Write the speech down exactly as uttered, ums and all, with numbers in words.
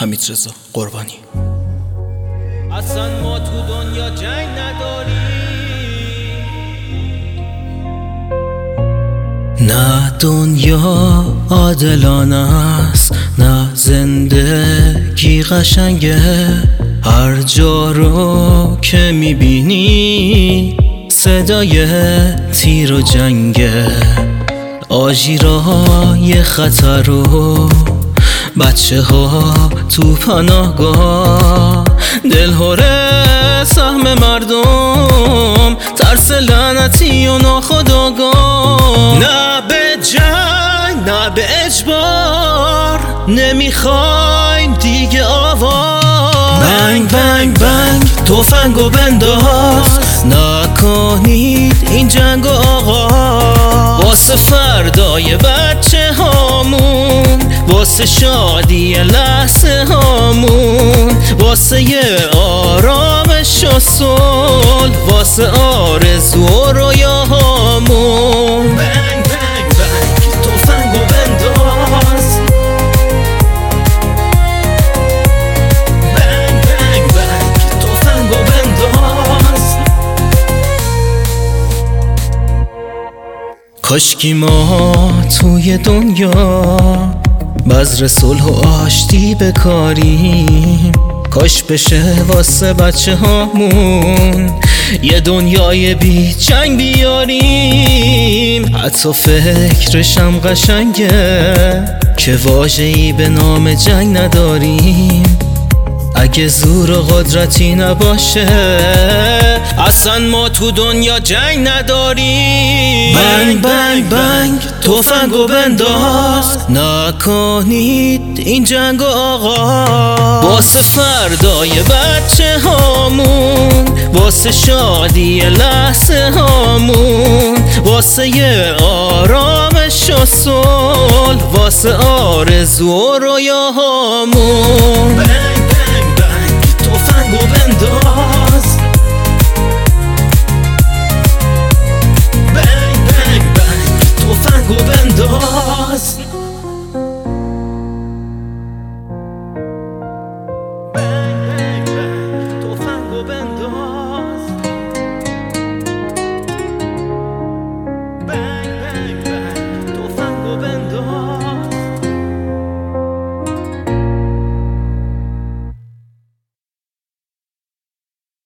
حمیدرضا قربانی. اصلا ما تو دنیا جنگ نداریم، نه دنیا عادلانه است، نه زندگی قشنگه. هر جا رو که میبینی صدای تیر و جنگه. آژیرهای خطر رو بچه ها تو پناهگاه، دلهوره سهم مردم، ترس لعنتی و ناخودآگاه. نه به جنگ نه به اجبار، نمیخوایم دیگه آوار. بنگ بنگ بنگ تفنگو بنداز، نکنید این جنگ آغاز. واسه فردای بچه هامون، واسه شادی لحظه هامون، واسه یه آرامش و صلح، واسه آرزو و رویاهامون. بنگ بنگ بنگ تفنگو بنداز، بنگ بنگ بنگ تفنگو بنداز. کاشکی ما توی دنیا بذر صلح و آشتی بکاریم. کاش بشه واسه بچه هامون یه دنیای بی جنگ بیاریم. حتی فکرشم قشنگه که واژه‌ای به نام جنگ نداریم. اگه زور و قدرتی نباشه اصلا ما تو دنیا جنگ نداریم. بنگ بنگ بنگ تفنگو بنداز، نکنید این جنگو آغاز. واسه فردای بچه هامون، واسه شادی لحظه هامون، واسه یه آرامش و صلح، واسه آرزو و رویاهامون. بنگ بنگ بنگ تفنگو بنداز، بنگ بنگ بنگ تفنگو بنداز.